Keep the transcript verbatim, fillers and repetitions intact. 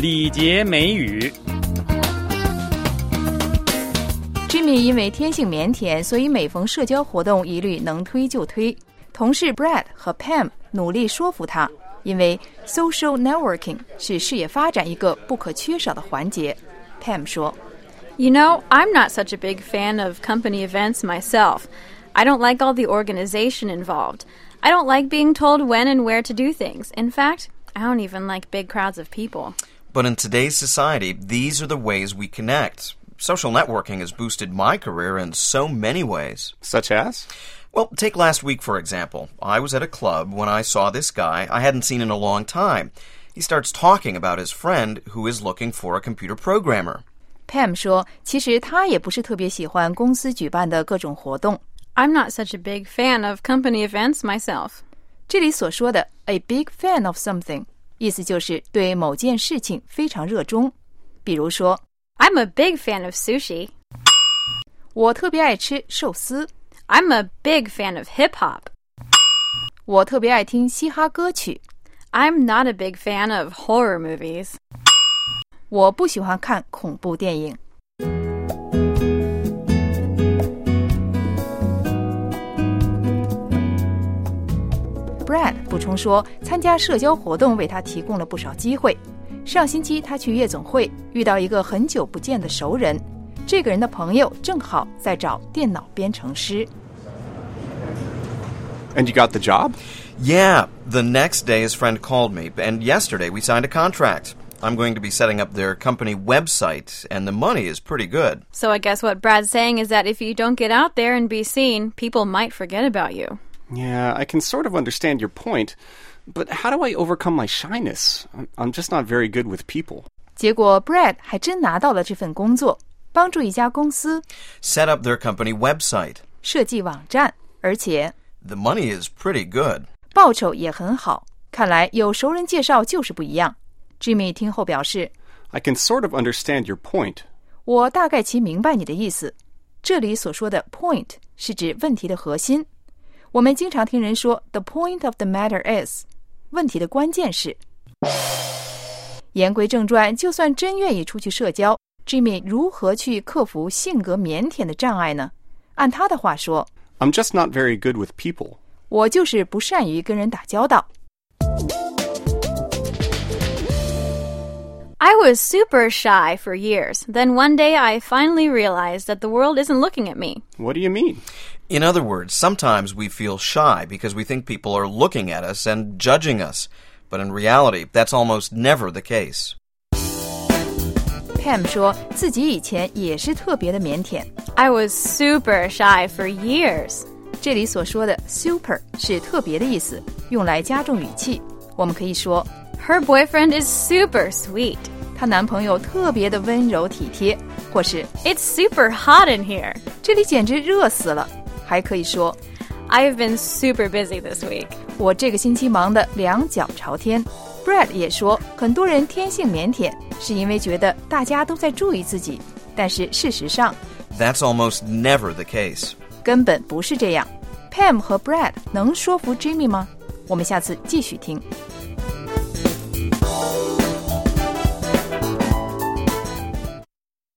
礼节美语。 Jimmy 因为天性腼腆，所以每逢社交活动一律能推就推。同事 Brad 和 Pam 努力说服他，因为 social networking 是事业发展一个不可缺少的环节。Pam 说 You know, I'm not such a big fan of company events myself. I don't like all the organization involved. I don't like being told when and where to do things. In fact, I don't even like big crowds of people. But in today's society, these are the ways we connect.Social networking has boosted my career in so many ways. Such as? Well, take last week, for example. I was at a club when I saw this guy I hadn't seen in a long time. He starts talking about his friend who is looking for a computer programmer. Pam 说，其实他也不是特别喜欢公司举办的各种活动。 I'm not such a big fan of company events myself. 这里所说的 a big fan of something 意思就是对某件事情非常热衷。比如说 I'm a big fan of sushi. 我特别爱吃寿司。 I'm a big fan of hip-hop. 我特别爱听嘻哈歌曲。 I'm not a big fan of horror movies. 我不喜欢看恐怖电影。Brad 补充说，参加社交活动为他提供了不少机会。上星期他去夜总会遇到一个很久不见的熟人，这个人的朋友正好在找电脑编程师。 And you got the job? Yeah, the next day his friend called me, and yesterday we signed a contract. I'm going to be setting up their company website, and the money is pretty good. So I guess what Brad's saying is that if you don't get out there and be seen, people might forget about you. Yeah, I can sort of understand your point.But how do I overcome my shyness? I'm just not very good with people. 结果 Brad 还真拿到了这份工作，帮助一家公司 Set up their company website. 设计网站，而且 The money is pretty good. 报酬也很好。看来有熟人介绍就是不一样。Jimmy 听后表示 I can sort of understand your point. 我大概其明白你的意思。这里所说的 point 是指问题的核心。我们经常听人说 The point of the matter is问题的关键是。言归正传，就算真愿意出去社交 Jimmy 如何去克服性格腼腆的障碍呢？按他的话说 I'm just not very good with people. 我就是不善于跟人打交道。 I was super shy for years. Then one day I finally realized that the world isn't looking at me. What do you mean? In other words, sometimes we feel shy because we think people are looking at us and judging us. But in reality, that's almost never the case. Pam 说自己以前也是特别的腼腆。 I was super shy for years. 这里所说的 super 是特别的意思，用来加重语气。我们可以说 Her boyfriend is super sweet. 她男朋友特别的温柔体贴，或是 It's super hot in here. 这里简直热死了。还可以说 I've been super busy this week. 我这个星期忙得两脚朝天。Brad 也说，很多人天性腼腆，是因为觉得大家都在注意自己，但是事实上 That's almost never the case. 根本不是这样。Pam 和 Brad 能说服 Jimmy 吗？我们下次继续听。